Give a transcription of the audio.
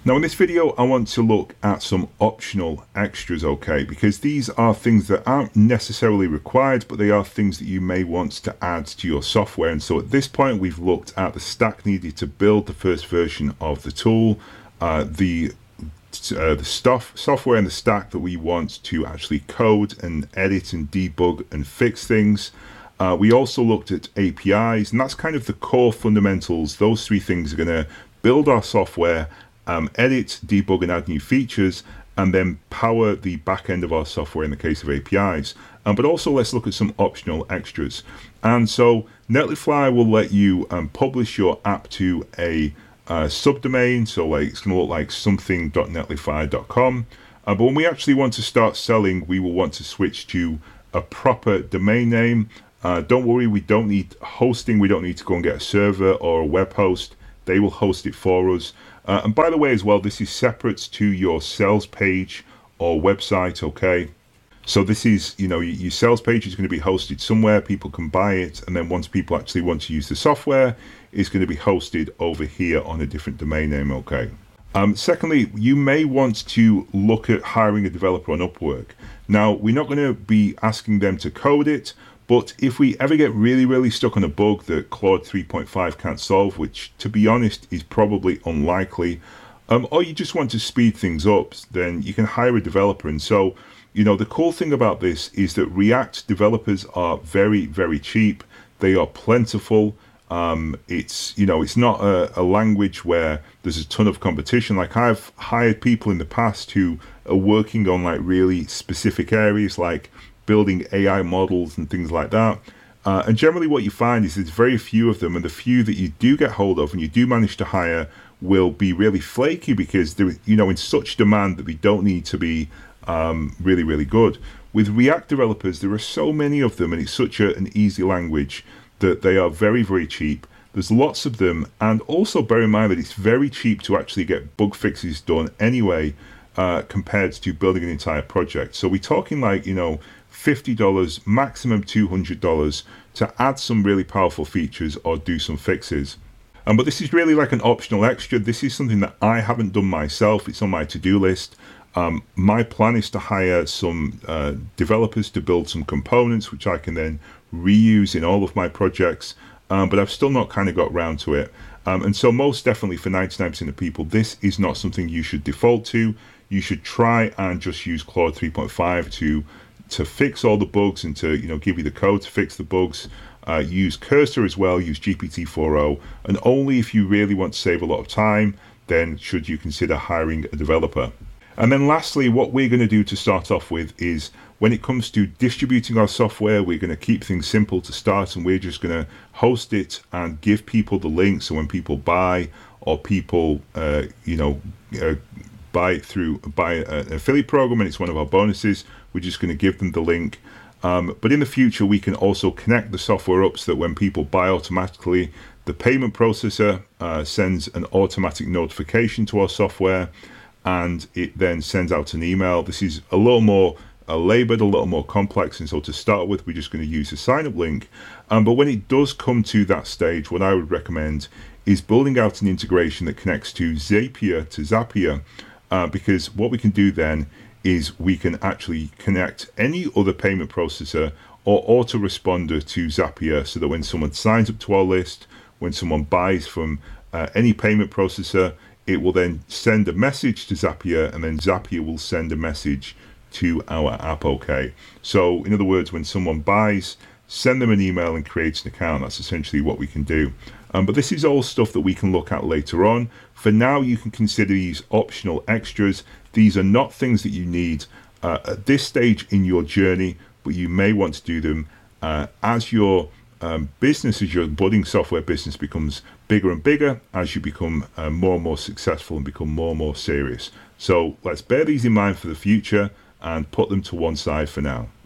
Now in this video, I want to look at some optional extras, okay? Because these are things that aren't necessarily required, but they are things that you may want to add to your software. And so at this point, we've looked at the stack needed to build the first version of the tool, the software and the stack that we want to actually code and edit and debug and fix things. We also looked at APIs, and that's kind of the core fundamentals. Those three things are going to build our software, edit, debug, and add new features, and then power the back end of our software in the case of APIs. But also let's look at some optional extras. And so Netlify will let you publish your app to a subdomain. So like it's going to look like something.netlify.com. But when we actually want to start selling, we will want to switch to a proper domain name. Don't worry, we don't need hosting. We don't need to go and get a server or a web host. They will host it for us. And by the way, as well, this is separate to your sales page or website, okay? So this is, your sales page is going to be hosted somewhere, people can buy it, and then once people actually want to use the software, it's going to be hosted over here on a different domain name, okay? Secondly, you may want to look at hiring a developer on Upwork. Now, we're not going to be asking them to code it, but if we ever get really stuck on a bug that Claude 3.5 can't solve, which to be honest is probably unlikely, or you just want to speed things up, then you can hire a developer. And so, the cool thing about this is that React developers are very cheap. They are plentiful. It's not a language where there's a ton of competition. Like I've hired people in the past who are working on like really specific areas like building AI models and things like that. And generally what you find is there's very few of them, and the few that you do get hold of and you do manage to hire will be really flaky because they're, in such demand that they don't need to be really good. With React developers, there are so many of them, and it's such an easy language that they are very cheap. There's lots of them, and also bear in mind that it's very cheap to actually get bug fixes done anyway, compared to building an entire project. So we're talking like, $50, maximum $200 to add some really powerful features or do some fixes. But this is really like an optional extra. This is something that I haven't done myself. It's on my to-do list. My plan is to hire some developers to build some components, which I can then reuse in all of my projects. But I've still not kind of got round to it. And so most definitely for 99% of people, this is not something you should default to. You should try and just use Claude 3.5 to fix all the bugs and to give you the code to fix the bugs. Use Cursor as well, use GPT-4o, and only if you really want to save a lot of time, then should you consider hiring a developer. And then lastly, what we're going to do to start off with is when it comes to distributing our software, we're going to keep things simple to start, and we're just going to host it and give people the link. So when people buy or people, buy an affiliate program and it's one of our bonuses, we're just going to give them the link. But in the future, we can also connect the software up so that when people buy automatically, the payment processor sends an automatic notification to our software, and it then sends out an email. This is a little more labored, a little more complex, and so to start with, we're just going to use a sign-up link. But when it does come to that stage, what I would recommend is building out an integration that connects to Zapier, because what we can do then is we can actually connect any other payment processor or autoresponder to Zapier, so that when someone signs up to our list, when someone buys from any payment processor, it will then send a message to Zapier, and then Zapier will send a message to our app, okay? So in other words, when someone buys, send them an email and creates an account. That's essentially what we can do. But this is all stuff that we can look at later on. For now, you can consider these optional extras. These are not things that you need at this stage in your journey, but you may want to do them as your business, as your budding software business becomes bigger and bigger, as you become more and more successful and become more and more serious. So let's bear these in mind for the future and put them to one side for now.